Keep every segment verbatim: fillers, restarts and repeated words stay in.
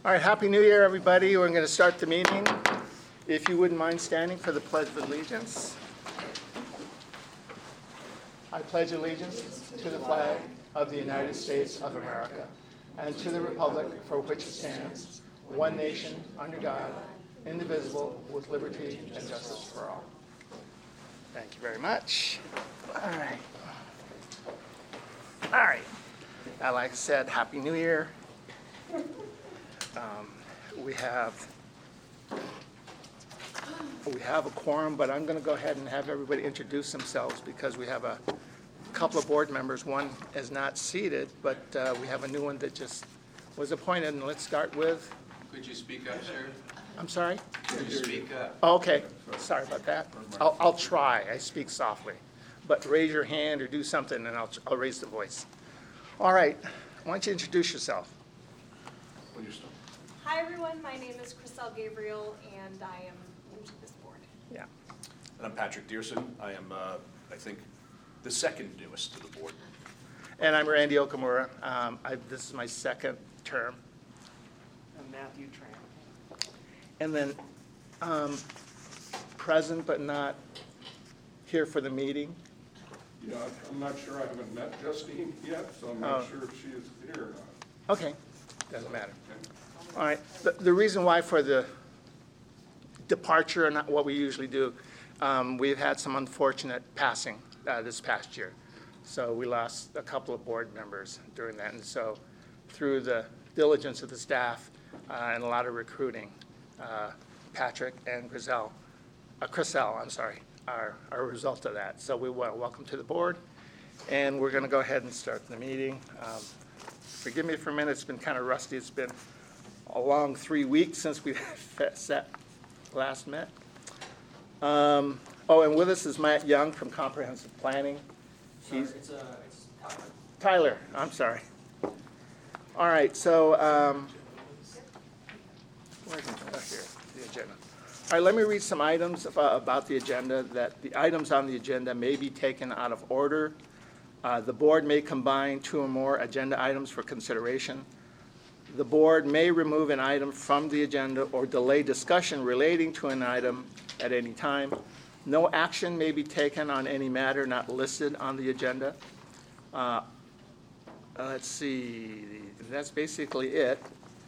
All right, Happy New Year, everybody. We're going to start the meeting. If you wouldn't mind standing for the Pledge of Allegiance. I pledge allegiance to the flag of the United States of America and to the republic for which it stands, one nation, under God, indivisible, with liberty and justice for all. Thank you very much. All right. All right. Uh, like I said, Happy New Year. Um, we have we have a quorum, but I'm going to go ahead and have everybody introduce themselves because we have a couple of board members. One is not seated, but uh, we have a new one that just was appointed. And let's start with. Could you speak up, sir? I'm sorry? Could you speak up? Oh, okay. Sorry about that. I'll, I'll try. I speak softly. But raise your hand or do something, and I'll, I'll raise the voice. All right. Why don't you introduce yourself? Will you start? Hi, everyone. My name is Chriselle Gabriel, and I am new to this board. Yeah. And I'm Patrick Dearson. I am, uh, I think, the second newest to the board. And I'm Randy Okamura. Um, I, this is my second term. I'm Matthew Tran. And then um, present but not here for the meeting. Yeah, I'm not sure. I haven't met Justine yet, so I'm Oh. not sure if she is here or not. Okay, doesn't matter. Okay. All right, the, the reason why for the departure and not what we usually do, um, we've had some unfortunate passing uh, this past year. So we lost a couple of board members during that. And so through the diligence of the staff uh, and a lot of recruiting, uh, Patrick and Griselle, uh, Chriselle, I'm sorry, are, are a result of that. So we want to welcome to the board. And we're going to go ahead and start the meeting. Um, forgive me for a minute, it's been kind of rusty. It's been a long three weeks since we sat last met. Um, oh, and with us is Matt Young from Comprehensive Planning. He's It's, uh, it's Tyler. Tyler, I'm sorry. All right, so um, where's it? Oh, here, the agenda. All right, let me read some items about, about the agenda. That the items on the agenda may be taken out of order. Uh, the board may combine two or more agenda items for consideration. The board may remove an item from the agenda or delay discussion relating to an item at any time. No action may be taken on any matter not listed on the agenda. Uh, let's see, that's basically it.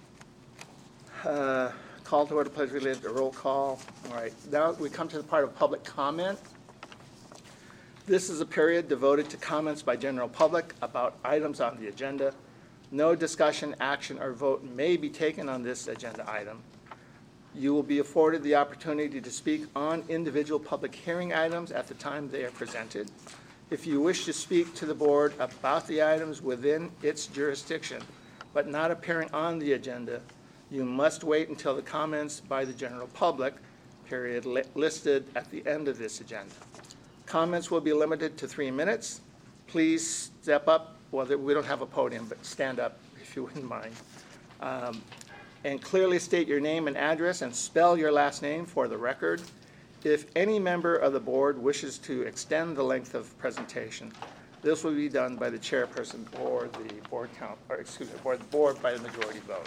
Uh, call to order, pledge related to roll call. All right, now we come to the part of public comment. This is a period devoted to comments by general public about items on the agenda. No discussion, action, or vote may be taken on this agenda item. You will be afforded the opportunity to speak on individual public hearing items at the time they are presented. If you wish to speak to the board about the items within its jurisdiction, but not appearing on the agenda, you must wait until the comments by the general public, period, li- listed at the end of this agenda. Comments will be limited to three minutes. Please step up. Well, we don't have a podium, but stand up if you wouldn't mind. Um, and clearly state your name and address and spell your last name for the record. If any member of the board wishes to extend the length of presentation, this will be done by the chairperson or the board count, or excuse me, or the board by the majority vote.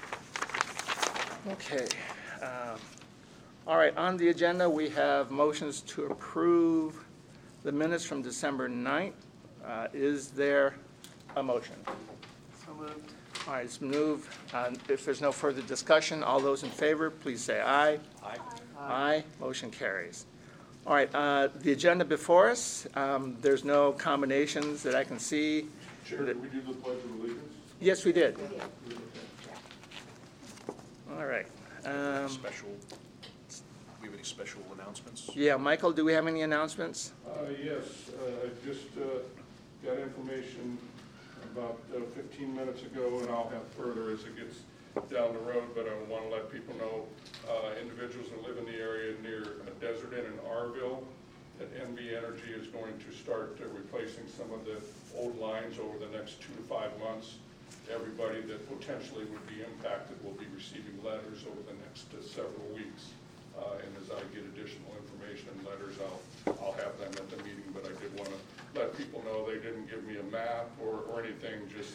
Okay. Um, all right, on the agenda, we have motions to approve the minutes from December ninth. Uh, is there a motion? So moved. All right, it's moved. Uh, If there's no further discussion, all those in favor, please say aye. Aye. Aye. Motion carries. All right, uh, the agenda before us, um, there's no combinations that I can see. Chair, did we do the pledge of allegiance? Yes, we did. All right. Um, Special, do we have any special announcements? Yeah, Michael, do we have any announcements? Uh, yes, uh, I just, uh, got information about uh, fifteen minutes ago, and I'll have further as it gets down the road, but I want to let people know, uh, individuals that live in the area near uh, Desert Inn and Arville, that N V Energy is going to start uh, replacing some of the old lines over the next two to five months. Everybody that potentially would be impacted will be receiving letters over the next uh, several weeks. Uh, and as I get additional information and letters, I'll, I'll have them at the meeting, but I did want to let people know they didn't give me a map or, or anything, just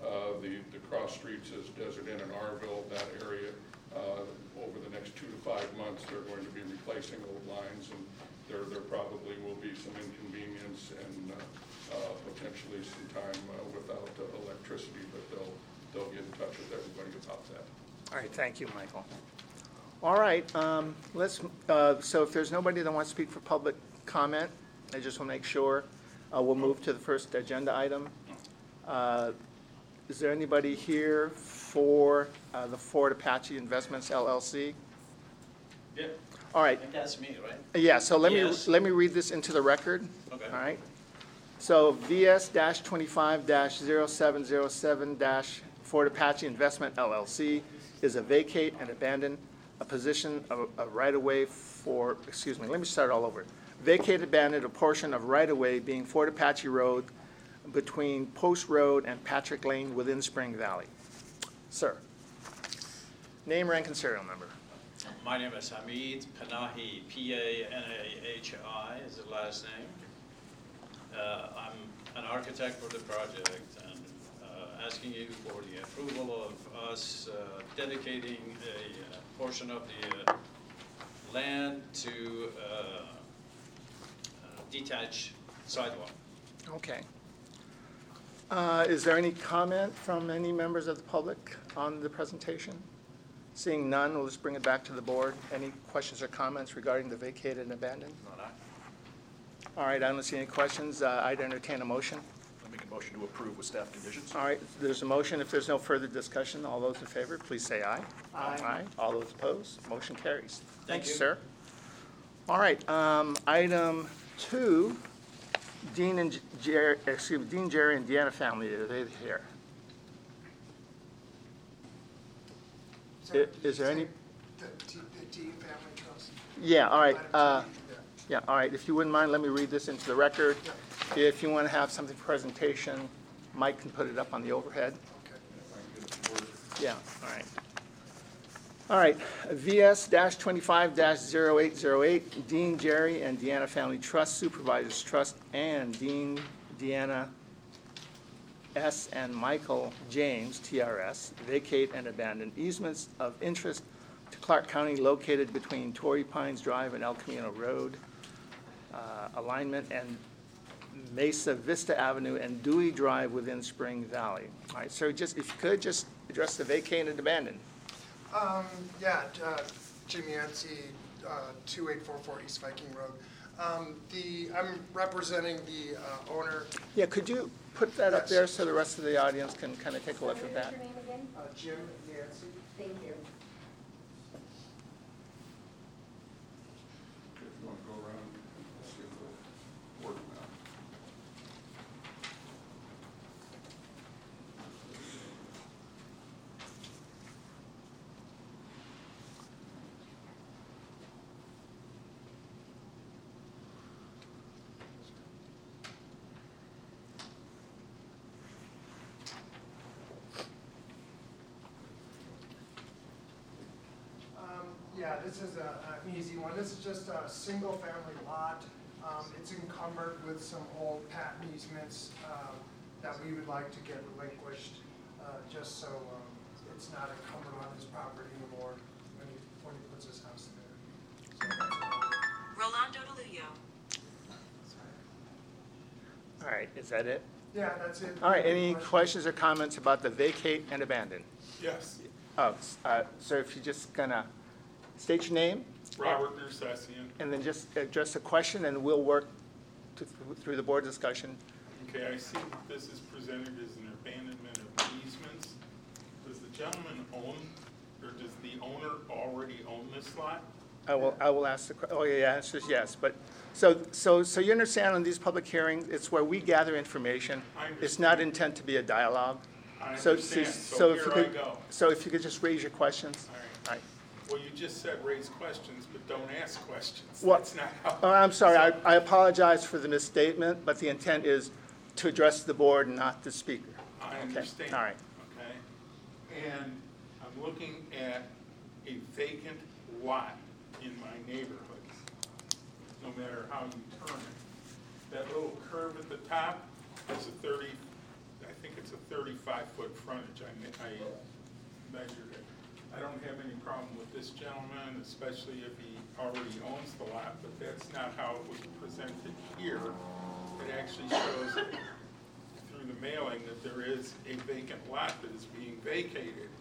Uh, The, the cross streets as Desert Inn and Arville, that area, uh, over the next two to five months, they're going to be replacing old lines, and there, there probably will be some inconvenience and uh, uh, potentially some time uh, without uh, electricity, but they'll, they'll get in touch with everybody about that. All right, thank you, Michael. All right, um, let's, uh, so if there's nobody that wants to speak for public comment, I just want to make sure, uh, we'll move to the first agenda item. Uh, Is there anybody here for uh, the Ford Apache Investments L L C? Yeah, All I right, think that's me, right? yeah, so let me, Yes. let me read this into the record. Okay. All right. So V S twenty-five 707 Ford Apache Investment L L C is a vacate and abandon a position of a right-of-way for, excuse me, let me start all over. Vacate, abandon a portion of right-of-way being Fort Apache Road between Post Road and Patrick Lane within Spring Valley. Sir, name, rank, and serial number. My name is Hamid Panahi, P A N A H I is the last name. Uh, I'm an architect for the project and uh, asking you for the approval of us uh, dedicating a uh, portion of the uh, land to uh, uh, detached sidewalk. Okay. Uh, Is there any comment from any members of the public on the presentation? Seeing none, we'll just bring it back to the board. Any questions or comments regarding the vacated and abandoned? Not I. All right, I don't see any questions. Uh, I'd entertain a motion. I make a motion to approve with staff conditions. All right, there's a motion. If there's no further discussion, all those in favor, please say aye. Aye. All those opposed, motion carries. Thank Thanks, you. sir. All right, um, item two, Dean and Jerry, excuse me, Dean, Jerry, and Deanna family, are they here? I- Is there any? The T, the T Family Trust. Yeah, all right. Item uh, two, yeah. Yeah, all right, if you wouldn't mind, let me read this into the record. If you want to have something for presentation, Mike can put it up on the overhead. Okay. Yeah, all right. All right, V S twenty-five 808 Dean, Jerry, and Deanna Family Trust Supervisors Trust, and Dean, Deanna S. and Michael James, T R S, vacate and abandon easements of interest to Clark County located between Torrey Pines Drive and El Camino Road, uh, alignment and Mesa Vista Avenue and Dewey Drive within Spring Valley. All right, so just, if you could, just address the vacate and abandon. Um, yeah, uh, Jim Yancey, uh, two eight four four East Viking Road. Um, the, I'm representing the, uh, owner, Yeah, could you put that up Yes. there so the rest of the audience can kind of take a look at that? Your name again? uh, Jim Yancey. Thank you. If you want to go around, see if it'll work now. Um, yeah, this is a, an easy one. This is just a single-family lot. Um, it's encumbered with some old patent easements, um, that we would like to get relinquished, uh, just so, um, it's not encumbered on his property anymore when he, when he puts his house there. So that's all. Rolando DeLuyo. All right, is that it? Yeah, that's it. All right, any questions or comments about the vacate and abandon? Yes, Oh, uh, sir, if you just gonna state your name Robert Nersessian. and then just address the question, and we'll work to- through the board discussion. Okay, I see that this is presented as an abandonment of easements. Does the gentleman own, or does the owner already own this lot? I will, I will ask the, que- oh, yeah, yeah, answer is yes, but, so, so, so you understand on these public hearings, it's where we gather information. I It's not understand. intent to be a dialogue. I So- understand, so so if you here I could- go. So if you could just raise your questions. All right. All right. Well, you just said raise questions, but don't ask questions. Well, That's not how. Oh, I'm sorry, I, So- I apologize for the misstatement, but the intent is to address the board, not the speaker. I Okay, understand. all right. Okay? And I'm looking at a vacant lot in my neighborhood, no matter how you turn it. That little curve at the top is a thirty, I think it's a thirty-five foot frontage, I, me- I measured it. I don't have any problem with this gentleman, especially if he already owns the lot, but that's not how it was presented here. It actually shows through the mailing that there is a vacant lot that is being vacated.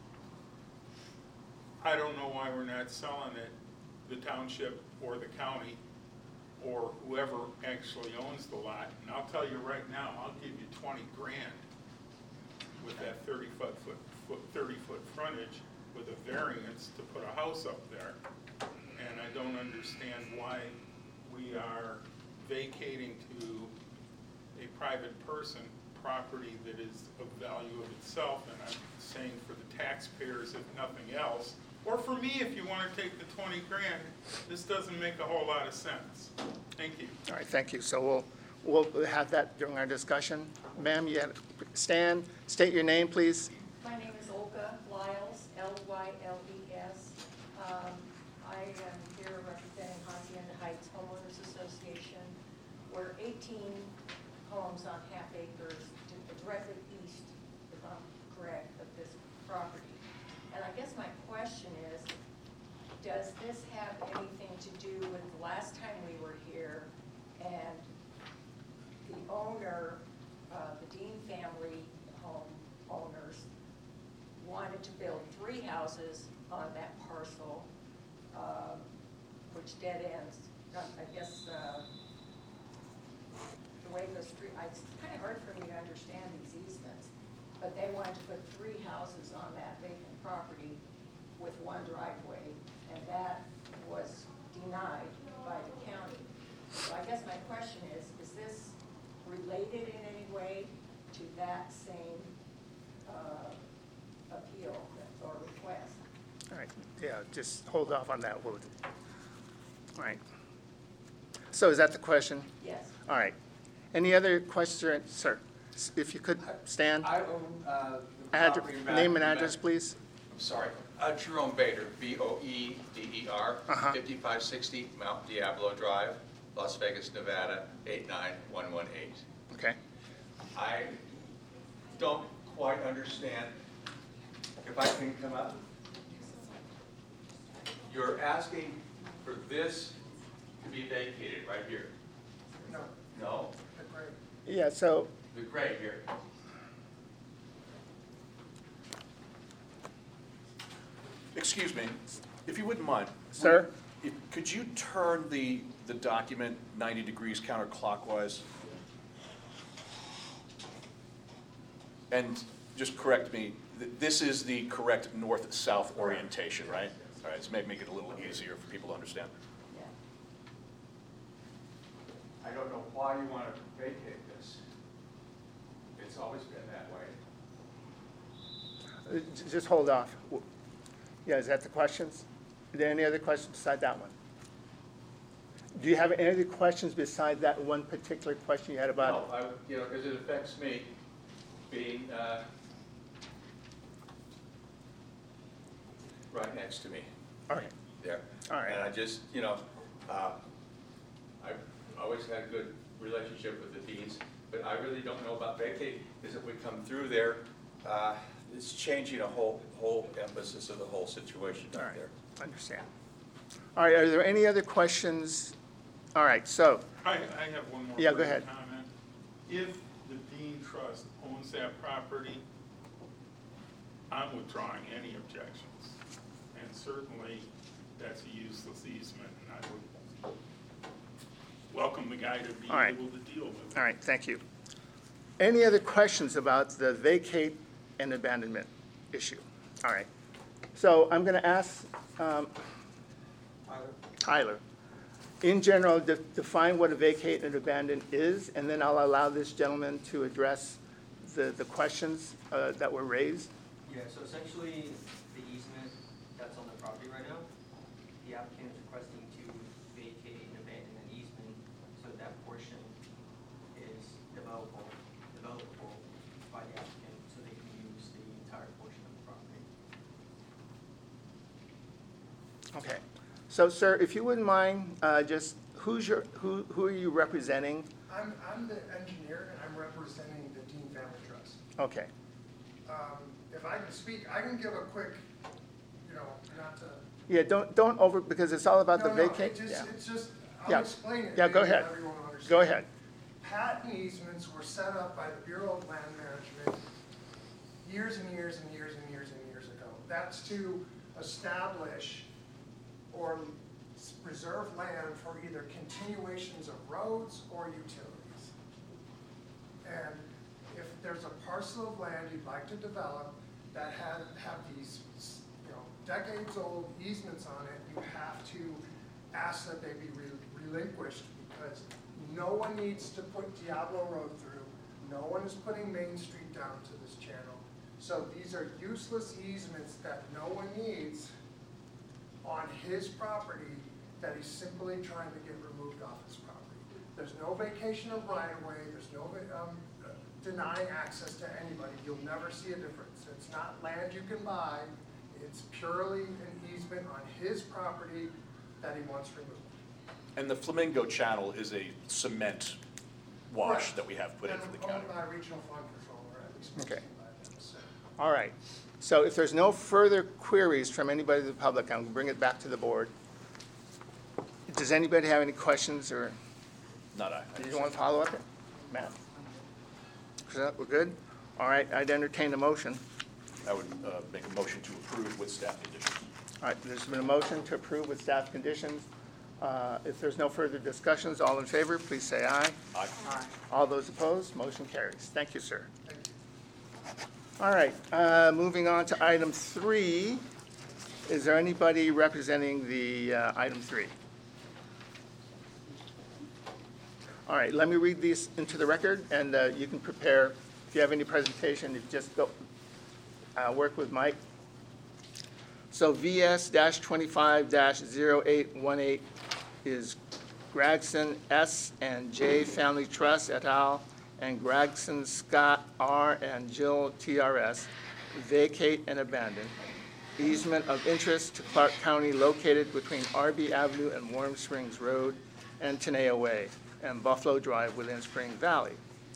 I don't know why we're not selling it, the township or the county, or whoever actually owns the lot. And I'll tell you right now, I'll give you twenty grand with that thirty foot, foot, foot, thirty foot frontage with a variance to put a house up there. And I don't understand why we are vacating to a private person property that is of value of itself. And I'm saying for the taxpayers, if nothing else, or for me, if you want to take the twenty grand, this doesn't make a whole lot of sense. Thank you. All right, thank you. So we'll, we'll have that during our discussion. Ma'am, you have, stand, state your name, please. My name is Olga Lyles, L Y L E S. Um, I am here representing Hacienda Heights Homeowners Association. We're eighteen homes on half acres directly east, if I'm correct, of this property. And I guess my question is, does this have anything to do with the last time we were here and the owner, uh, the Dean family home owners wanted to build three houses on that parcel, um, which dead ends, uh, I guess, uh, the way the street, I- it's kind of hard for me to understand these easements, but they wanted to put three houses on that vacant property with one driveway, and that was denied by the county. So I guess my question is, is this related in any way to that same uh, appeal or request? All right, yeah, just hold off on that. We'll- All right. So is that the question? Yes. All right. Any other questions, sir? S- If you could stand. I own uh, the Add- property back. Name and back- address, please. I'm sorry. Uh, Jerome Bader, B O E D E R, Uh-huh. fifty-five sixty Mount Diablo Drive, Las Vegas, Nevada, eight nine one one eight. Okay. I don't quite understand, if I can come up. You're asking for this to be vacated right here? No, No? the grade. Yeah, so, The gray here. Excuse me, if you wouldn't mind. Sir? if- Could you turn the, the document ninety degrees counterclockwise? And just correct me, th- this is the correct north-south orientation, right? All right, so maybe make it a little easier for people to understand. Yeah. I don't know why you want to vacate this. It's always been that way. uh, j- just hold off. W- Yeah, is that the questions? Are there any other questions beside that one? Do you have any other questions beside that one particular question you had about? No, I, you know, because it affects me being uh, right next to me All right, there. All right. And I just, you know, uh, I've always had a good relationship with the Deans, but I really don't know about vacating, because if we come through there, uh, it's changing a whole, whole emphasis of the whole situation all up right, there. understand. All right, are there any other questions? All right, so, I, I have one more. Yeah, go quick ahead. Comment. If the Dean Trust owns that property, I'm withdrawing any objections. And certainly, that's a useless easement, and I would welcome the guy to be All right. able to deal with it. all right, thank you. Any other questions about the vacate and abandonment issue? All right, so I'm going to ask um, Tyler, in general, de- define what a vacate and abandon is, and then I'll allow this gentleman to address the, the questions uh, that were raised. Yeah, so essentially, the easement that's on the property right now, the applicant is requesting to vacate and abandon an easement so that portion is developable, developable by the applicant so they can use the entire portion of the property. Okay. So, sir, if you wouldn't mind, uh, just, who's your, who, who are you representing? I'm, I'm the engineer and I'm representing the Dean Family Trust. Okay. Um, If I can speak, I can give a quick, you know, not to. Yeah, don't, don't over, because it's all about the No, no, vacate. it just, Yeah. it's just, Yeah. I'll explain it. Yeah, go maybe ahead. everyone will understand. Go ahead. Patent easements were set up by the Bureau of Land Management years and years and years and years and years ago. That's to establish or s- preserve land for either continuations of roads or utilities. And if there's a parcel of land you'd like to develop that had, have these, you know, decades-old easements on it, you have to ask that they be re- relinquished, because no one needs to put Diablo Road through, no one is putting Main Street down to this channel. So these are useless easements that no one needs on his property that he's simply trying to get removed off his property. There's no vacation of right-of-way, there's no um, denying access to anybody. You'll never see a difference. It's not land you can buy, it's purely an easement on his property that he wants removed. And the Flamingo Channel is a cement wash Correct. that we have put in for the county. And owned by Regional Fund Control, or at least Okay. maintained by them, so. All right. So if there's no further queries from anybody in the public, I'm going to bring it back to the board. Does anybody have any questions, or Not I. do you want to follow up? Matt? So, we're good? All right, I'd entertain a motion. I would uh, make a motion to approve with staff conditions. All right, there's been a motion to approve with staff conditions. Uh, If there's no further discussions, all in favor, please say aye. Aye. All those opposed, motion carries. Thank you, sir. All right, uh, moving on to item three. Is there anybody representing the uh, item three? All right, let me read these into the record, and uh, you can prepare, if you have any presentation, you just go, uh, work with Mike. So V S twenty-five dash zero eight one eight is Gregson S. and J. Family Trust et al. And Gregson Scott R. and Jill T R S vacate and abandon easement of interest to Clark County located between R B Avenue and Warm Springs Road and Tenaya Way and Buffalo Drive within Spring Valley.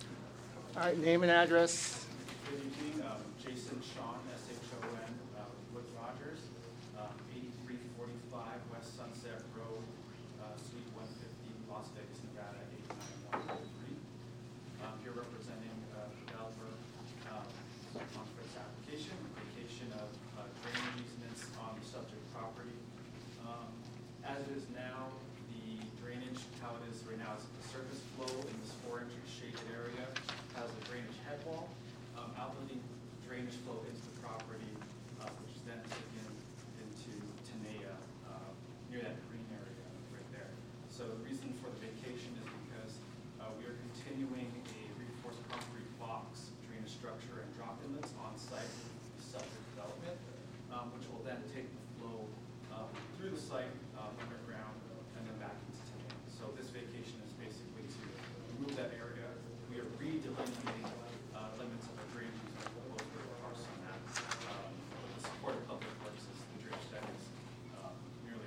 All right, name and address. Good evening, um, Jason Shawn, S H O N, uh, Wood Rogers, um, eighty-three forty-five West Sunset Road, uh, Suite one fifty, Las Vegas, Nevada, eight nine one four three. I'm here representing uh, developer um, on for this application, vacation of uh, drainage easements on the subject property. Um, As it is now, the drainage, how it is right now, is the surface flow in this four-inch shaded area has a drainage head wall, um, outletting drainage flow into the property, uh, which is then taken into Tenaya, uh, near that green area right there. So the reason for the vacation is because uh, we are continuing a reinforced concrete box drainage structure and drop inlets on site with the subject development, um, which will then take the flow um, through the site, um, underground, and then back into Tenaya. So this vacation is basically to remove that area. We are re-delineating uh, limits of the drainage easement over the parcel map. Um, The support of public works is the drainage that is um, nearly.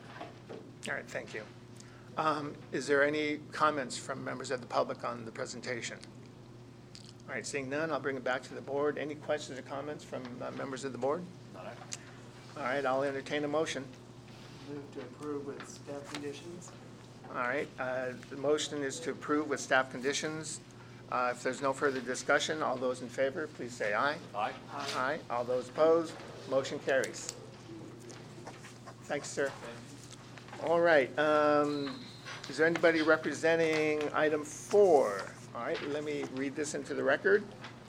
All right, thank you. Um, Is there any comments from members of the public on the presentation? All right, seeing none, I'll bring it back to the board. Any questions or comments from uh, members of the board? Not I. All right, I'll entertain a motion. Move to approve with staff conditions. All right, uh, the motion is to approve with staff conditions. Uh, If there's no further discussion, all those in favor, please say aye. Aye. Aye. All those opposed, motion carries. Thanks, sir. All right, um, is there anybody representing item four? All right, let me read this into the record.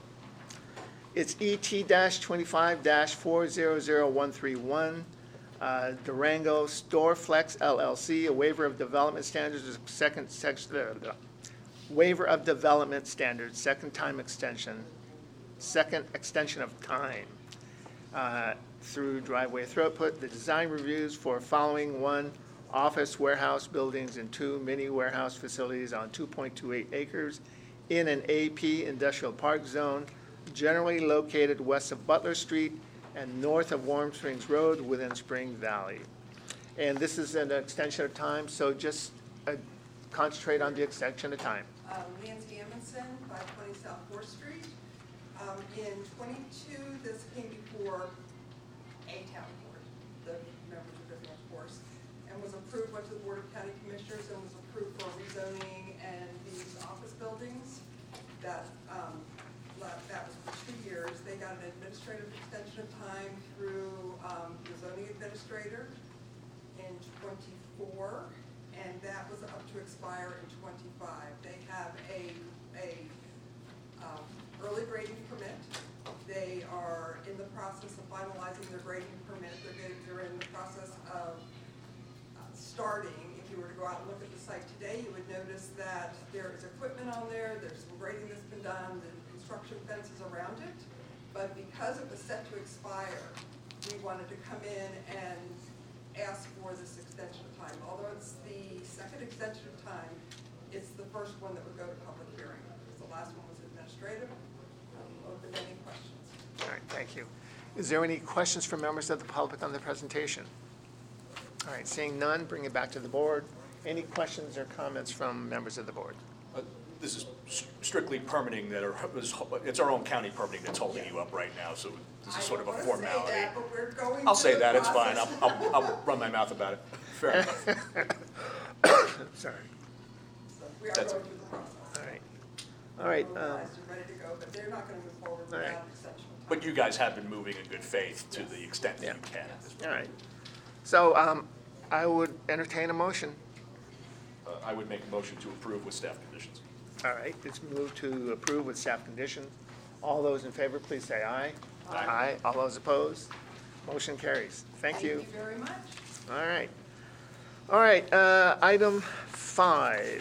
It's E T twenty-five four zero zero one three one, uh, Durango Storeflex L L C, a waiver of development standards, second section, uh, waiver of development standards, second time extension, second extension of time uh, through driveway throughput. The design reviews for following: one, office warehouse buildings, and two, mini warehouse facilities on two point two eight acres in an A P industrial park zone, generally located west of Butler Street and north of Warm Springs Road within Spring Valley. And this is an extension of time, so just uh, concentrate on the extension of time. Uh, Nancy Emerson, five twenty South Fourth Street. Um, Um, in twenty-two, this came before a town board, the members of the of course, and was approved, went to the Board of County Commissioners and was approved for rezoning and these office buildings. That, um, la- that was for two years. They got an administrative extension of time through, um, the zoning administrator in twenty-four, and that was up to expire in twenty-five. They have a, a, um, early grading permit. They are in the process of finalizing their grading permit. They're getting, they're in the process of uh, starting. If you were to go out and look at the site today, you would notice that there is equipment on there, there's some grading that's been done, the construction fence is around it. But because it was set to expire, we wanted to come in and ask for this extension of time. Although it's the second extension of time, it's the first one that would go to public hearing. The last one was administrative. Um, open to any questions. All right, thank you. Is there any questions from members of the public on the presentation? All right, seeing none, bring it back to the board. Any questions or comments from members of the board? Uh, This is s- strictly permitting that are, it's our own county permitting that's holding you up right now, so this is sort of a I don't wanna say formality. that, but we're going I'll through say the that, it's fine, I'll, process. I'll, I'll run my mouth about it. Fair enough. Sorry. We are That's- going through the process. All right. All right. We're um, realized and ready to go, but they're not gonna move forward All right. without extension of time. But you guys have been moving in good faith to the extent that Yeah. you can at this All point. right. So um, I would entertain a motion. Uh, I would make a motion to approve with staff conditions. All right, it's moved to approve with staff conditions. All those in favor, please say aye. Aye. All those opposed? Motion carries. Thank you. Thank you very much. All right. All right, uh, item five.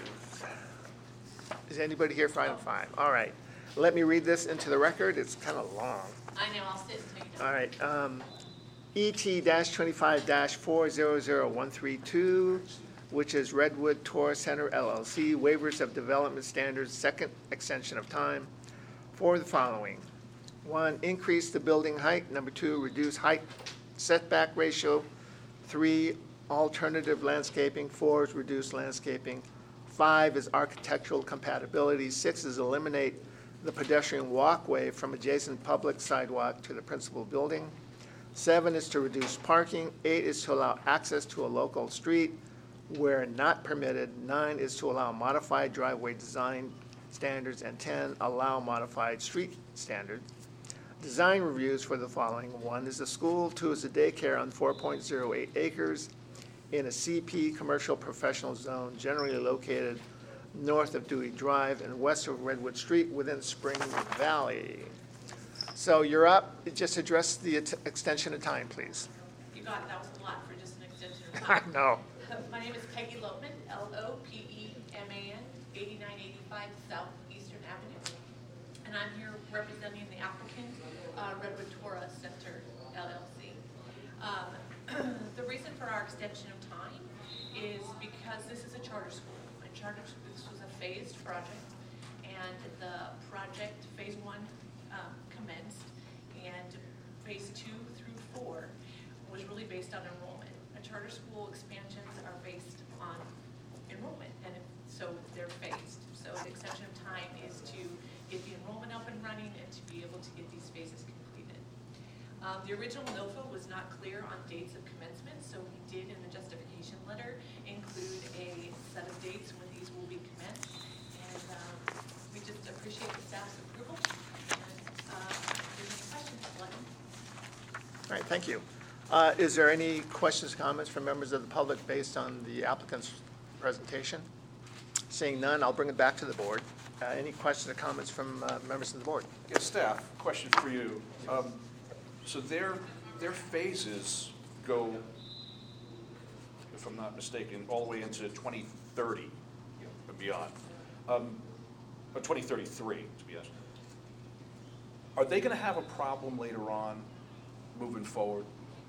Is anybody here for item five? All right. Let me read this into the record. It's kind of long. I know, I'll sit and take it. All right. um, E T twenty-five four zero zero one three two, which is Redwood Tourist Center L L C, waivers of development standards, second extension of time for the following. One, increase the building height. Number two, reduce height setback ratio. Three, alternative landscaping. Four is reduce landscaping. Five is architectural compatibility. Six is eliminate the pedestrian walkway from adjacent public sidewalk to the principal building. Seven is to reduce parking. Eight is to allow access to a local street where not permitted. Nine is to allow modified driveway design standards. And ten, allow modified street standards. Design reviews for the following. One is a school. Two is a daycare on four point zero eight acres in a C P, Commercial Professional Zone, generally located north of Dewey Drive and west of Redwood Street within Spring Valley. So you're up. Just address the at- extension of time, please. You got it, that was a lot for just an extension of I time. know. My name is Peggy Lopman, L O P E M A N, eighty-nine eighty-five Southeastern Avenue. And I'm here representing the applicant, uh, Redwood Torah Center L L C. Um, The reason for our extension of time is because this is a charter school. And charter, this was a phased project, and the project, phase one, um, commenced, and phase two through four was really based on enrollment. A charter school expansions are based on enrollment, and it- so they're phased. So the extension of time is to get the enrollment up and running and to be able to get these phases completed. Um, The original NOFA was not clear on dates of commencement, so we did in the justification letter include a set of dates when these will be commenced. And um, we just appreciate the staff's approval. And uh, if there's any questions, let me know. All right, thank you. Uh, Is there any questions, comments from members of the public based on the applicant's presentation? Seeing none, I'll bring it back to the board. Uh, Any questions or comments from uh, members of the board? Yeah, staff, question for you. Um, So their, their phases go, if I'm not mistaken, all the way into twenty thirty and beyond. Um, Or twenty thirty-three, to be honest. Are they gonna have a problem later on, moving forward?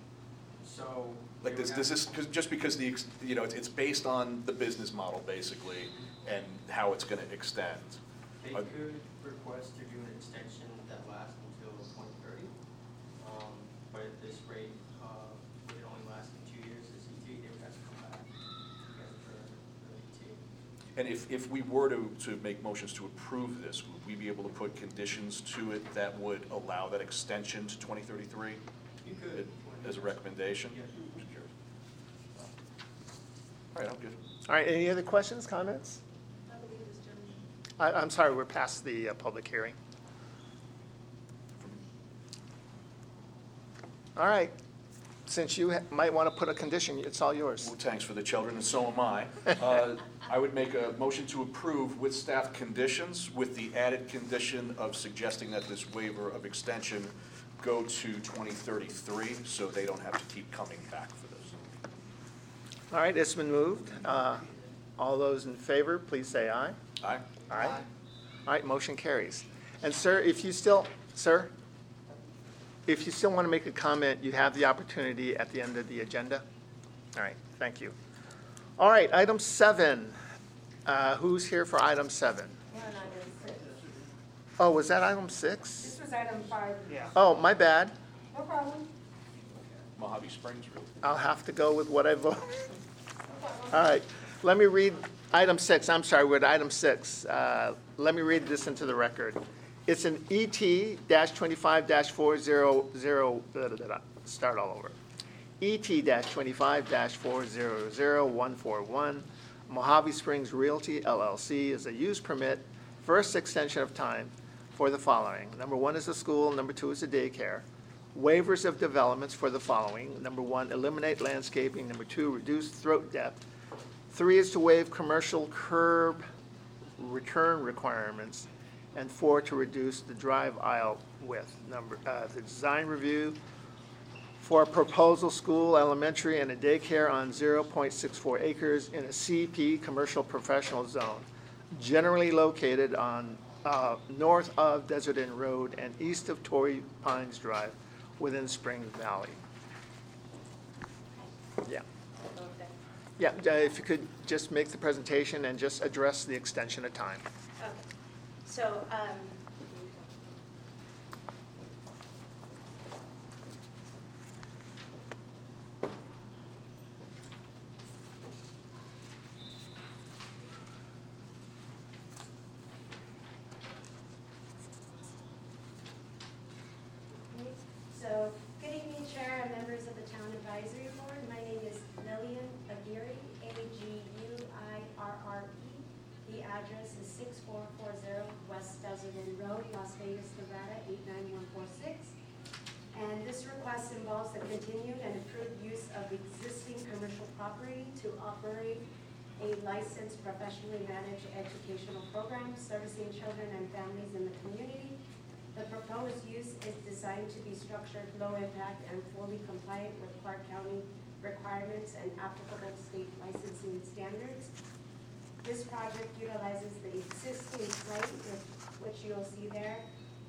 So. Like they this, would does have- this, because just because the, ex- you know, it's, it's based on the business model, basically, and how it's gonna extend. They Are- could request to do an extension that lasts until twenty thirty. Um, but at this rate, uh, it only lasting two years, the C T, they would have to come back again for the E T. And if, if we were to, to make motions to approve this, would we be able to put conditions to it that would allow that extension to twenty thirty-three? You could. As a recommendation? Yeah. Just curious. All right, I'm good. All right, any other questions, comments? I believe this gentleman. I, I'm sorry, we're past the uh, public hearing. All right, since you ha- might want to put a condition, it's all yours. Well, thanks for the children, and so am I. Uh, I would make a motion to approve with staff conditions, with the added condition of suggesting that this waiver of extension go to twenty thirty-three, so they don't have to keep coming back for this. All right, it's been moved. Uh, All those in favor, please say aye. Aye? Aye. All right, motion carries. And sir, if you still, sir, if you still want to make a comment, you have the opportunity at the end of the agenda. All right, thank you. All right, item seven. Uh, Who's here for item seven? We're on item six. Oh, was that item six? This was item five. Yeah. Oh, my bad. No problem. Mojave Springs, really. I'll have to go with what I vote. All right, let me read item six. I'm sorry, we're at item six. Uh, Let me read this into the record. It's an E T twenty-five four zero zero, start all over. E T twenty-five four zero zero one four one, Mojave Springs Realty L L C is a use permit, first extension of time for the following. Number one is a school, number two is a daycare. Waivers of developments for the following. Number one, eliminate landscaping. Number two, reduce throat depth. Three is to waive commercial curb return requirements. And four, to reduce the drive aisle width. Number, uh, the design review for a proposal school, elementary, and a daycare on zero point six four acres in a C P, commercial professional zone, generally located on, uh, north of Desert Inn Road and east of Torrey Pines Drive, within Spring Valley. Yeah. Yeah, uh, if you could just make the presentation and just address the extension of time. Okay, so, um, so, good evening, Chair and members of the Town Advisory Board. My name is Lillian Aguirre, A G U I R R E. The address is six four four zero West Desert Inn Road, Las Vegas, Nevada, eight nine one four six. And this request involves the continued and approved use of existing commercial property to operate a licensed professionally managed educational program servicing children and families in the community. The proposed use is designed to be structured low impact and fully compliant with Clark County requirements and applicable state licensing standards. This project utilizes the existing site, which you'll see there,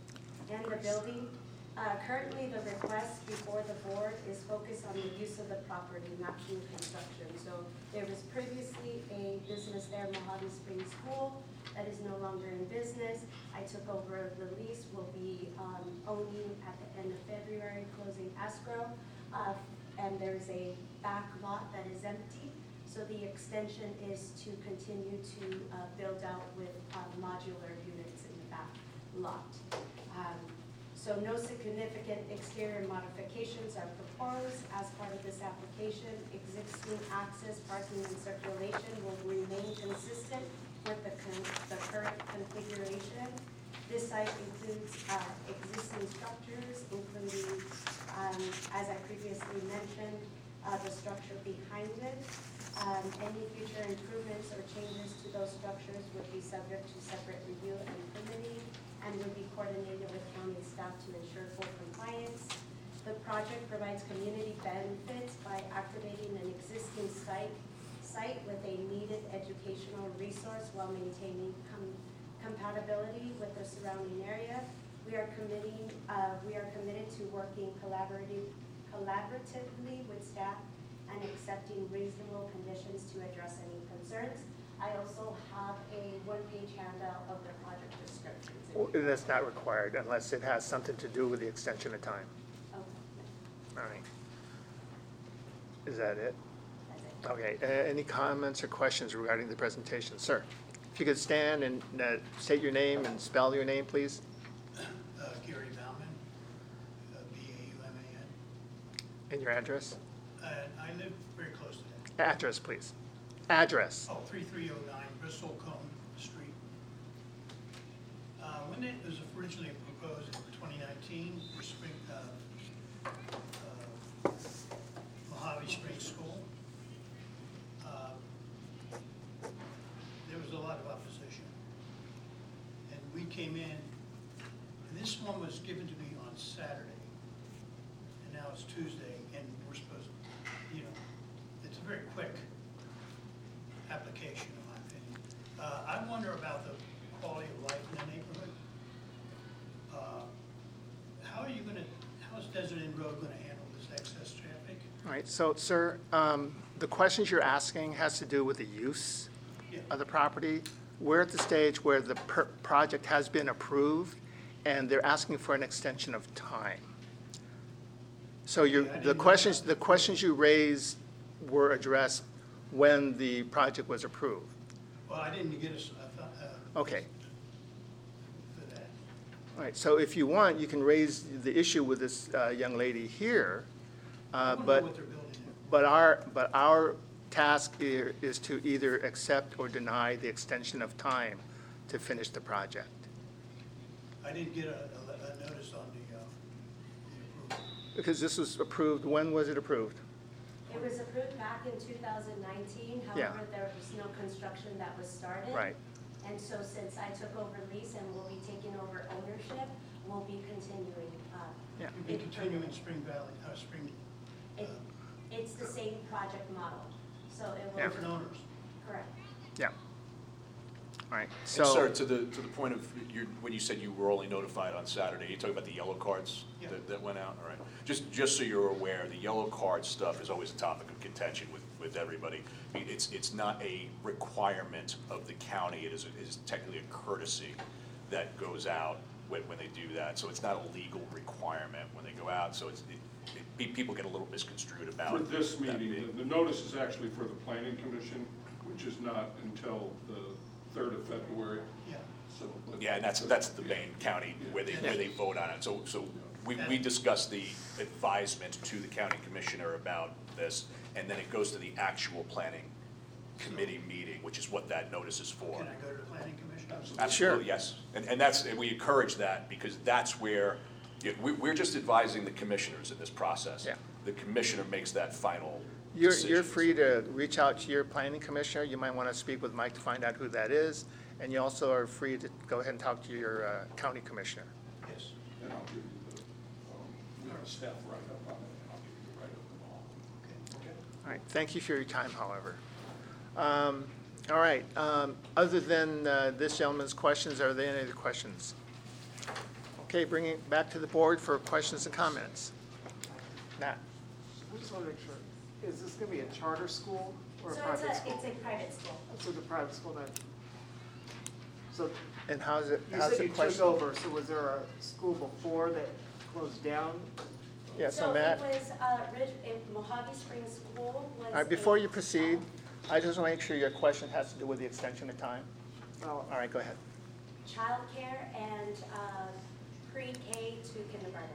and the building. Uh, currently, the request before the board is focused on the use of the property, not new construction. So there was previously a business there, Mojave Springs School, that is no longer in business. I took over the lease, will be um, owning at the end of February, closing escrow. Uh, and there's a back lot that is empty. So the extension is to continue to uh, build out with uh, modular units in the back lot. Um, So no significant exterior modifications are proposed as part of this application. Existing access, parking, and circulation will remain consistent with the, con the current configuration. This site includes uh, existing structures, including, um, as I previously mentioned, uh, the structure behind it. Um, any future improvements or changes to those structures would be subject to separate review and permitting, and would be coordinated with county staff to ensure full compliance. The project provides community benefits by activating an existing site, site with a needed educational resource while maintaining com compatibility with the surrounding area. We are committing, uh, we are committed to working collaborative, collaboratively with staff and accepting reasonable conditions to address any concerns. I also have a one-page handout of the project descriptions. Well, that's not required unless it has something to do with the extension of time. Okay, All right. Is that it? that's it. Okay, uh, any comments or questions regarding the presentation? Sir, if you could stand and uh, state your name and spell your name, please. Uh, Gary Bauman, uh, B A U M A N. And your address? And I live very close to that. Address, please. Address. Oh, three three oh nine Bristol Cone Street. Uh, When it was originally proposed in twenty nineteen for spring, uh, uh, Mojave Springs School, uh, there was a lot of opposition. And we came in, and this one was given to me on Saturday, and now it's Tuesday, and we're supposed, you know, it's a very quick application, in my opinion. Uh, I wonder about the quality of life in the neighborhood. Uh, How are you gonna, how is Desert Inn Road gonna handle this excess traffic? All right, so, sir, um, the questions you're asking has to do with the use Yeah. of the property. We're at the stage where the per- project has been approved, and they're asking for an extension of time. So you're, Yeah, I the didn't know questions, that. the questions you raised were addressed when the project was approved. Well, I didn't get a, s- I thought, uh, Okay, for that. all right, so if you want, you can raise the issue with this uh, young lady here, I uh, wanna know but, what they're building there. but our, but our task here is to either accept or deny the extension of time to finish the project. I didn't get a, a, a notice on the, uh, the approval. Because this was approved, when was it approved? It was approved back in two thousand nineteen, Yeah. however, there was no construction that was started. Right. And so since I took over lease and will be taking over ownership, we'll be continuing. uh, Yeah. You'll be it- continuing Spring Valley, uh, Spring, uh, it- It's the same project model, so it will. Yeah. different owners. Correct. Yeah. All right, And so. sir, to the, to the point of, your when you said you were only notified on Saturday, you're talking about the yellow cards Yeah. that, that went out? All right. Just, just so you're aware, the yellow card stuff is always a topic of contention with, with everybody. I mean, It's, it's not a requirement of the county, it is, it is technically a courtesy that goes out when, when they do that. So it's not a legal requirement when they go out, so it's, it, it, pe- people get a little misconstrued about For it. this that meeting, being- the the notice is actually for the planning commission, which is not until the third of February, Yeah. so. Yeah, and that's, that's the main county where they, where they vote on it. So, so we, we discussed the advisement to the county commissioner about this, and then it goes to the actual planning committee meeting, which is what that notice is for. Can I go to the planning commission? Absolutely, yes. And, and that's, and we encourage that, because that's where, yeah, we, we're just advising the commissioners in this process. Yeah. The commissioner makes that final You're, decision. you're free to reach out to your planning commissioner. You might want to speak with Mike to find out who that is. And you also are free to go ahead and talk to your uh, county commissioner. Yes. And I'll give you the, um, we have a staff write-up on it, and I'll give you the write-up and all. Okay. All right, thank you for your time, however. Um, All right, um, other than uh, this gentleman's questions, are there any other questions? Okay, bringing it back to the board for questions and comments. Matt? I just want to make sure, is this going to be a charter school or a So it's private a, school? it's a private school. So it's a private school then? So And how's it, you how's said the you took question? over, so was there a school before that closed down? Yeah, so So it Matt, was, uh, Ridge, it- Mojave Springs School was. all right, before a- you proceed, I just want to make sure your question has to do with the extension of time. Well, All right, go ahead. Childcare and uh, pre-K to kindergarten.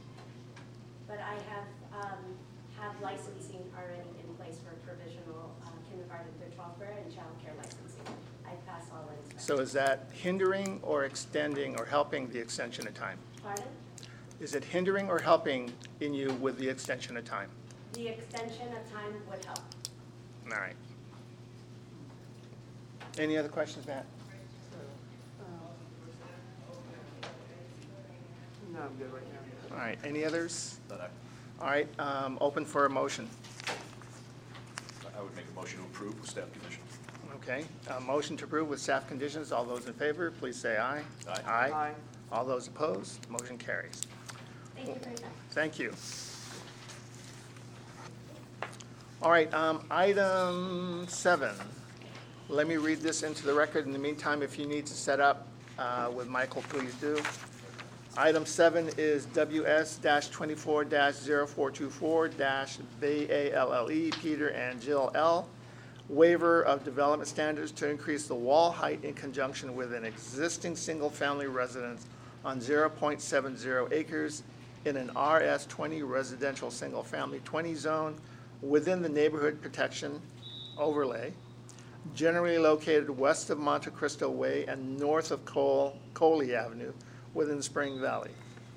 But I have, um, have licensing already in place for provisional uh, kindergarten through twelfth grade and childcare licensing. I pass all inspections. So is that hindering or extending or helping the extension of time? Pardon? Is it hindering or helping in you with the extension of time? The extension of time would help. All right. Any other questions, Matt? no, I'm good right now. All right, any others? But I, All right, um, open for a motion. I would make a motion to approve with staff conditions. Okay, a motion to approve with staff conditions. All those in favor, please say aye. Aye. Aye. Aye. All those opposed, motion carries. Thank you very much. Thank you. All right, um, item seven. Let me read this into the record. In the meantime, if you need to set up uh, with Michael, please do. Item seven is W S twenty-four dash zero four two four dash B A L L E, Peter and Jill L. Waiver of development standards to increase the wall height in conjunction with an existing single-family residence on zero point seven zero acres in an R S twenty residential single-family twenty zone within the neighborhood protection overlay, generally located west of Monte Cristo Way and north of Cole, Coley Avenue within Spring Valley.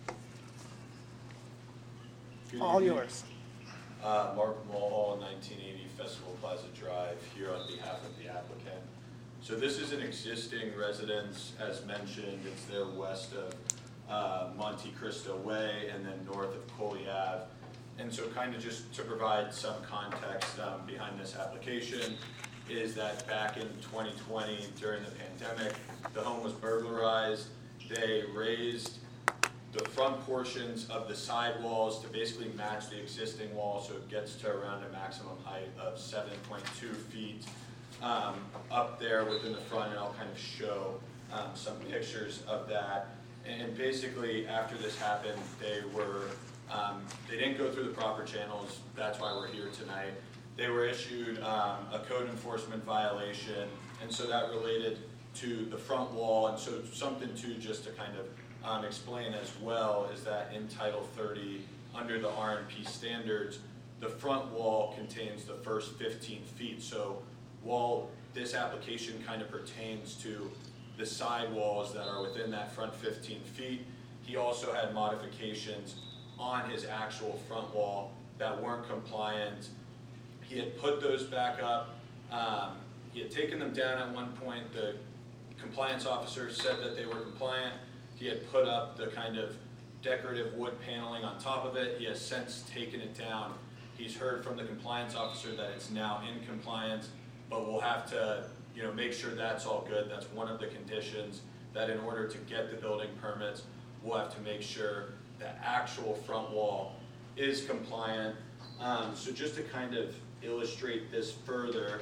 Good All evening. yours. Uh, Mark Mulhall, nineteen eighty Festival Plaza Drive, here on behalf of the applicant. So this is an existing residence, as mentioned. It's there west of uh, Monte Cristo Way and then north of Coley Ave. And so kind of just to provide some context um, behind this application is that back in twenty twenty, during the pandemic, the home was burglarized. They raised the front portions of the side walls to basically match the existing wall, so it gets to around a maximum height of seven point two feet um, up there within the front, and I'll kind of show um, some pictures of that. And basically, after this happened, they were, um, they didn't go through the proper channels. That's why we're here tonight. They were issued um, a code enforcement violation, and so that related to the front wall. And so something too, just to kind of um, explain as well, is that in Title thirty, under the R and P standards, the front wall contains the first fifteen feet. So while this application kind of pertains to the side walls that are within that front fifteen feet, he also had modifications on his actual front wall that weren't compliant. He had put those back up. Um, he had taken them down at one point. The compliance officer said that they were compliant. He had put up the kind of decorative wood paneling on top of it. He has since taken it down. He's heard from the compliance officer that it's now in compliance, but we'll have to, you know, make sure that's all good. That's one of the conditions, that in order to get the building permits, we'll have to make sure the actual front wall is compliant. Um, so just to kind of illustrate this further,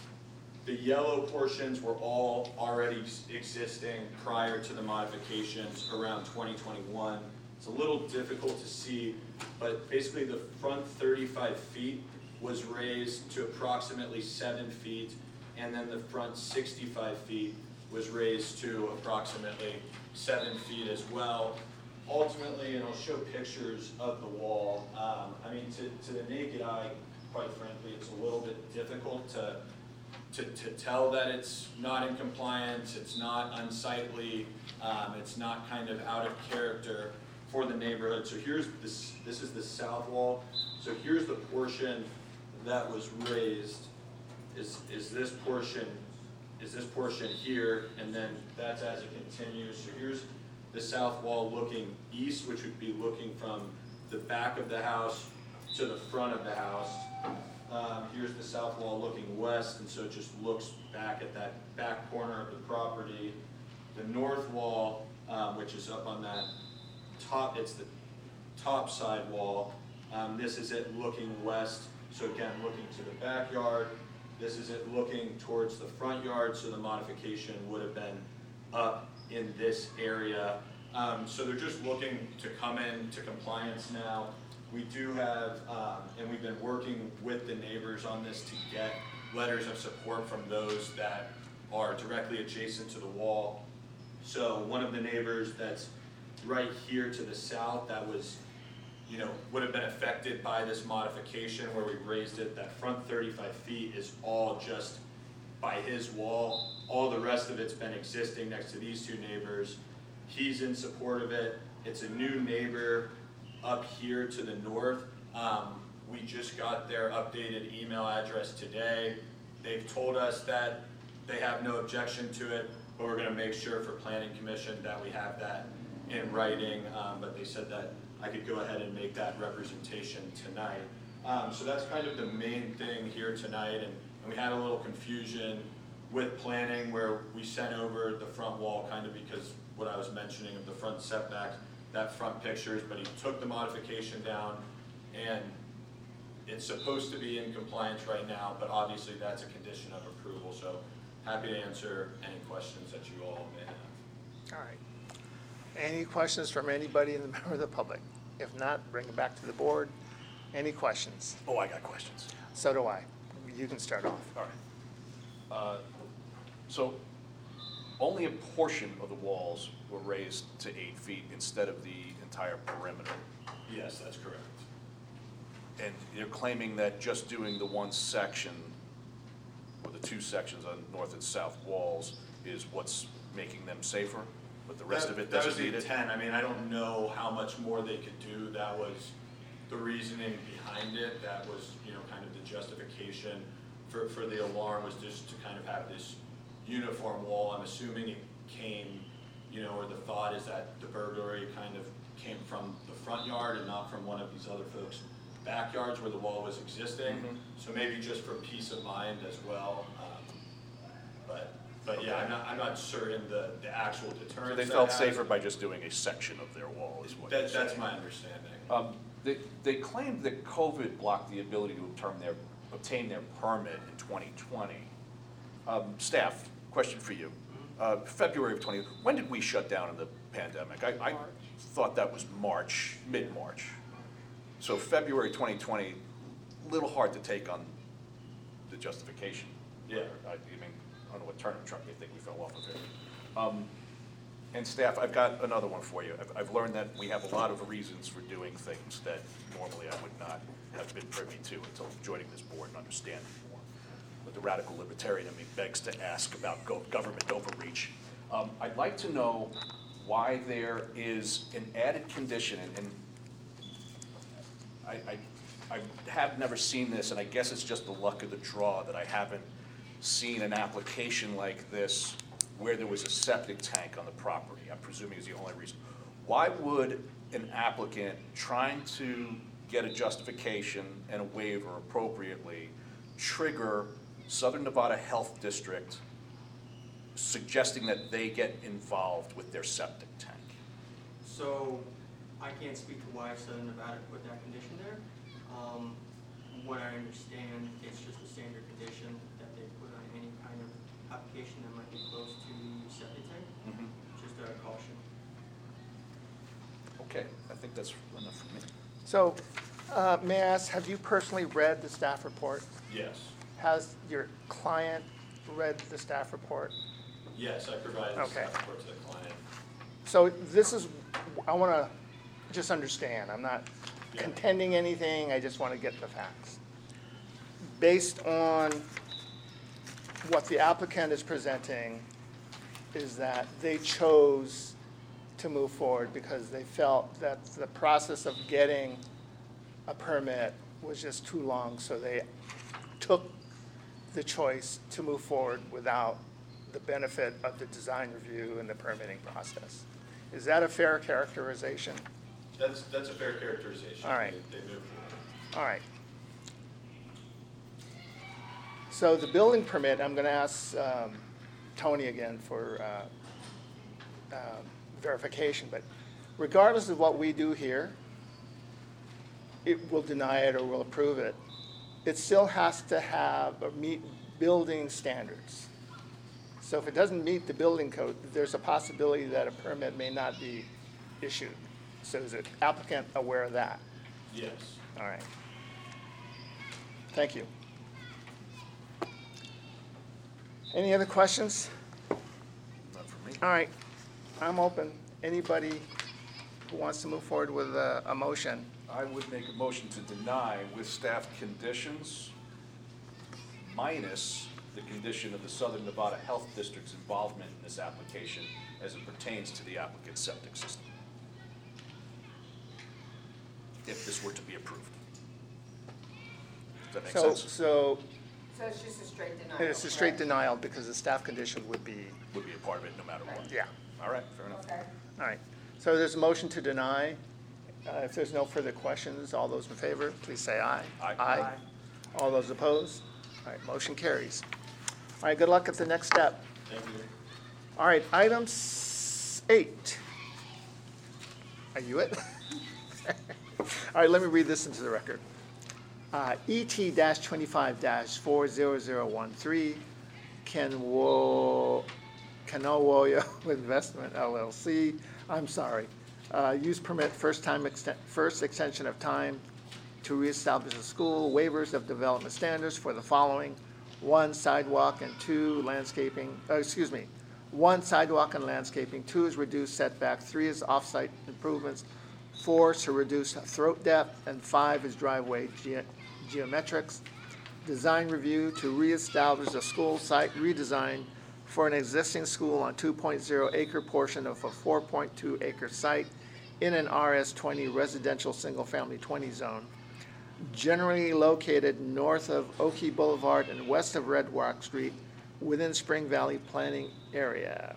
the yellow portions were all already existing prior to the modifications around twenty twenty-one. It's a little difficult to see, but basically the front thirty-five feet was raised to approximately seven feet, and then the front sixty-five feet was raised to approximately seven feet as well. Ultimately, and I'll show pictures of the wall, um, I mean, to, to the naked eye, quite frankly, it's a little bit difficult to To, to tell that it's not in compliance, it's not unsightly, um, it's not kind of out of character for the neighborhood. So here's this, this is the south wall. So here's the portion that was raised, is, is this portion, is this portion here, and then that's as it continues. So here's the south wall looking east, which would be looking from the back of the house to the front of the house. Um, here's the south wall looking west, and so it just looks back at that back corner of the property. The north wall, um, which is up on that top, it's the top side wall. Um, this is it looking west, so again, looking to the backyard. This is it looking towards the front yard, so the modification would have been up in this area. Um, so they're just looking to come in to compliance now. We do have, um, and we've been working with the neighbors on this to get letters of support from those that are directly adjacent to the wall. So one of the neighbors that's right here to the south that was, you know, would have been affected by this modification where we raised it, that front thirty-five feet is all just by his wall. All the rest of it's been existing next to these two neighbors. He's in support of it. It's a new neighbor up here to the north. Um, we just got their updated email address today. They've told us that they have no objection to it, but we're gonna make sure for Planning Commission that we have that in writing, um, but they said that I could go ahead and make that representation tonight. Um, so that's kind of the main thing here tonight, and, and we had a little confusion with planning where we sent over the front wall kind of because what I was mentioning of the front setbacks, that front pictures, but he took the modification down, and it's supposed to be in compliance right now, but obviously that's a condition of approval, so happy to answer any questions that you all may have. All right. Any questions from anybody in the member of the public? If not, bring it back to the board. Any questions? Oh, I got questions. So do I. You can start off. All right. Uh, So only a portion of the walls were raised to eight feet instead of the entire perimeter. Yes, that's correct. And you're claiming that just doing the one section, or the two sections on north and south walls, is what's making them safer, but the rest That- of it doesn't need That was it? the intent. I mean, I don't know how much more they could do. That was the reasoning behind it. That was, you know, kind of the justification for, for the alarm, was just to kind of have this uniform wall. I'm assuming it came, you know, or the thought is that the burglary kind of came from the front yard and not from one of these other folks' backyards where the wall was existing. Mhm. So maybe just for peace of mind as well. Um, But, but yeah, I'm not, I'm not certain the, the actual deterrence. So they that felt has. safer by just doing a section of their wall, is what you're That, that's saying. my understanding. Um, They, they claimed that COVID blocked the ability to obtain their, obtain their permit in twenty twenty. Um, Staff, question for you. Uh, February of twenty, when did we shut down in the pandemic? I, I thought that was March, mid-March. So February twenty twenty, little hard to take on the justification. Yeah. I I mean, I don't know what turnip truck they think we fell off of here. Um, And staff, I've got another one for you. I've, I've learned that we have a lot of reasons for doing things that normally I would not have been privy to until joining this board and understanding more. But the radical libertarian in me begs to ask about go- government overreach. Um, I'd like to know why there is an added condition, and, and I, I, I have never seen this, and I guess it's just the luck of the draw that I haven't seen an application like this where there was a septic tank on the property. I'm presuming is the only reason. Why would an applicant trying to get a justification and a waiver appropriately trigger Southern Nevada Health District suggesting that they get involved with their septic tank? So I can't speak to why Southern Nevada put that condition there. Um, What I understand, it's just a standard condition that they put on any kind of application that might be close to the septic tank, Mhm. just a caution. Okay, I think that's enough for me. So, uh, may I ask, have you personally read the staff report? Yes, Has your client read the staff report? yes, I provided the Okay. staff report to the client. So this is, I want to just understand, I'm not Yeah. contending anything, I just want to get the facts. Based on what the applicant is presenting, is that they chose to move forward because they felt that the process of getting a permit was just too long, so they took the choice to move forward without the benefit of the design review and the permitting process. Is that a fair characterization? That's, that's a fair characterization. All right. They, they moved forward. All right. So the building permit, I'm going to ask um, Tony again for uh, uh, verification, but regardless of what we do here, it will deny it or will approve it. It still has to have or meet building standards. So if it doesn't meet the building code, there's a possibility that a permit may not be issued. So is the applicant aware of that? Yes. All right. Thank you. Any other questions? Not for me. All right, I'm open. Anybody who wants to move forward with a, a motion? I would make a motion to deny with staff conditions, minus the condition of the Southern Nevada Health District's involvement in this application as it pertains to the applicant's septic system, if this were to be approved. Does that make So, sense? so So it's just a straight denial? it's a straight correct? denial because the staff condition would be, Would be a part of it no matter what. yeah. All right, fair enough. Okay. All right. So there's a motion to deny. Uh, If there's no further questions, all those in favor, please say aye. Aye. Aye. All those opposed? All right, motion carries. All right, good luck at the next step. Thank you. All right, item s- eight. Are you it? All right, let me read this into the record. Uh, E T twenty-five four zero zero one three, Kenwo, Kanowoyo Investment L L C, I'm sorry. Uh, Use permit, first time, exten- first extension of time to reestablish a school, waivers of development standards for the following: one, sidewalk, and two, landscaping, uh, excuse me, one, sidewalk and landscaping, two is reduced setback, three is off-site improvements, four is to reduce throat depth, and five is driveway ge- geometrics. Design review to reestablish a school site redesign for an existing school on two point zero acre portion of a four point two acre site in an R S twenty residential single-family twenty zone, generally located north of Oakey Boulevard and west of Red Rock Street within Spring Valley Planning Area.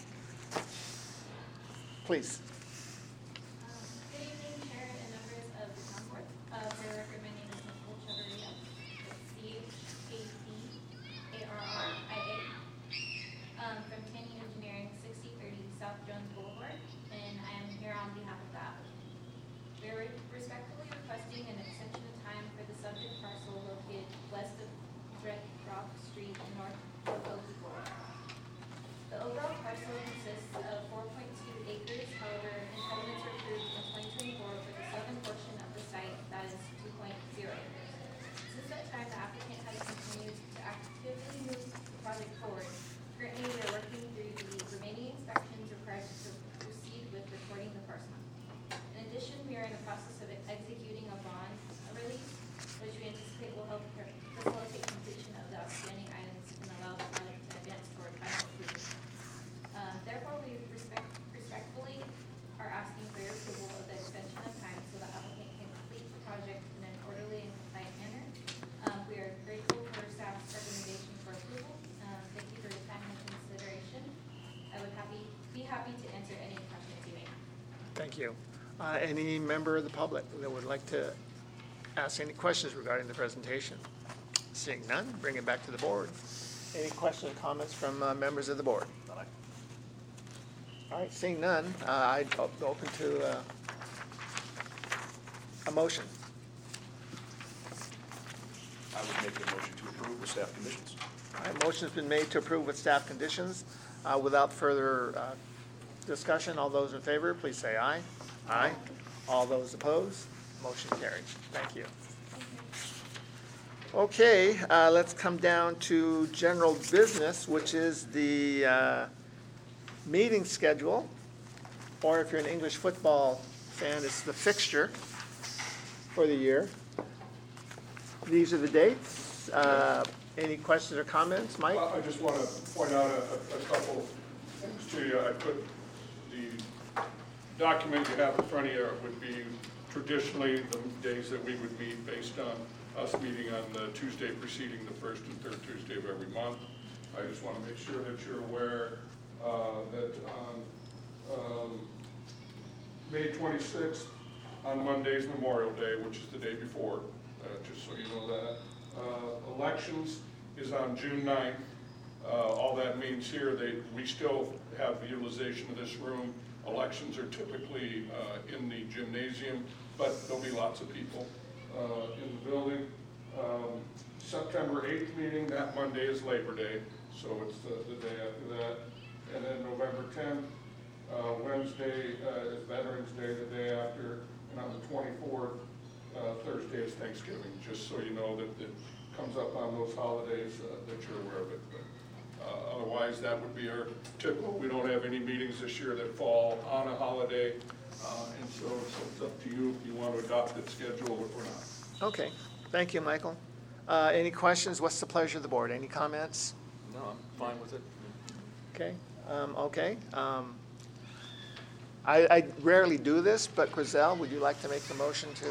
Please. Good evening, Chair and members of the town board. Uh, for the record, my name is Nicole Chavarria. It's C H A T A R R I A. Um, from Canyon Engineering, sixty thirty South Jones Boulevard, and I am here on behalf of that. We are respectfully requesting an extension of time for the subject parcel located west of Red Rock Street and north of Oakey Boulevard. The overall parcel consists of four point two acres, however, entitlements were approved in twenty twenty-four for the southern portion of the site, that is two point zero acres. Since that time, the applicant has continued to actively move the project forward. Currently, we are working through the remaining inspections required to proceed with recording the parcel. In addition, we are in the process of executing a bond release, which we anticipate will help facilitate completion of the outstanding items and allow the project to advance toward final approval. Uh, Therefore, we respect, respectfully are asking for your approval of the extension of time so the applicant can complete the project in an orderly and compliant manner. Um, we are grateful for staff's recommendation for approval. Um, thank you for your time and consideration. I would happy, be happy to answer any questions you may have. Thank you. Uh, Any member of the public that would like to ask any questions regarding the presentation? Seeing none, bring it back to the board. Any questions or comments from uh, members of the board? All right, seeing none, uh, I'd o- open to uh, a motion. I would make a motion to approve with staff conditions. All right, motion's been made to approve with staff conditions. Uh, Without further uh, discussion, all those in favor, please say aye. Aye. All those opposed, motion carried. Thank you. Okay, uh, let's come down to general business, which is the uh, meeting schedule, or if you're an English football fan, it's the fixture for the year. These are the dates. Uh, Any questions or comments, Mike? I I just want to point out a, a couple things to you. I put the document you have in front of you would be traditionally the days that we would meet based on us meeting on the Tuesday preceding the first and third Tuesday of every month. I just want to make sure that you're aware uh, that on um, May twenty-sixth, on Monday's Memorial Day, which is the day before, uh, just so you know that. Uh, Elections is on June ninth. Uh, all that means here, they, we still have the utilization of this room. Elections are typically uh, in the gymnasium, but there'll be lots of people uh, in the building. Um, September eighth meeting, that Monday is Labor Day, so it's the, the day after that. And then November tenth, uh, Wednesday uh, is Veterans Day, the day after. And on the twenty-fourth, uh, Thursday is Thanksgiving, just so you know that it comes up on those holidays uh, that you're aware of it. But, uh, otherwise, that would be our typical. We don't have any meetings this year that fall on a holiday. Uh, and so it's, it's up to you if you want to adopt that schedule or not. Okay, thank you, Michael. Uh, Any questions? What's the pleasure of the board? Any comments? No, I'm fine with it. Okay, um, okay. Um, I, I rarely do this, but Griselle, would you like to make the motion to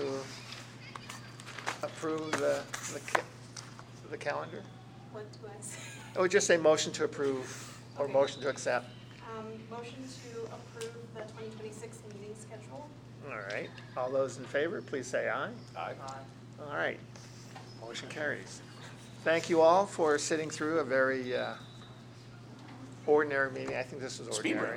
approve the, the, ca- the calendar? What do I say? Or just say motion to approve or Okay. motion to accept? Um, motion to approve the twenty twenty-six meeting schedule. All right, all those in favor, please say aye. Aye. All right, motion carries. Thank you all for sitting through a very uh, ordinary meeting. I think this was Speed ordinary.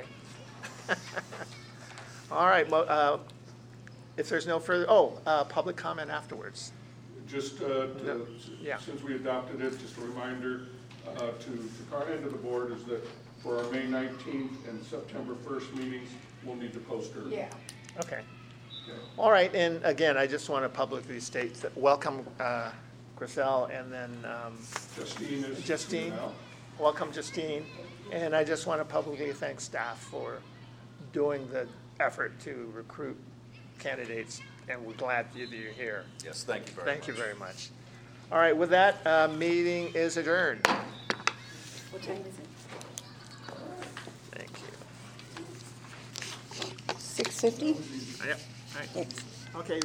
All right, mo- uh, if there's no further, oh, uh, public comment afterwards. Just, uh, to- No, yeah. since we adopted it, just a reminder uh, to the current end of the board is that for our May nineteenth and September first meetings, we'll need to post her. Yeah. Okay. Okay. All right, and again, I just want to publicly state that welcome, uh, Griselle, and then um, Justine is. Justine. now. Welcome, Justine. And I just want to publicly thank staff for doing the effort to recruit candidates, and we're glad that you're here. Yes, thank you very much. Thank you very much. All right, with that, uh, meeting is adjourned. What time is it? Thank you. Six fifty? Yep, all right. Thanks. Okay,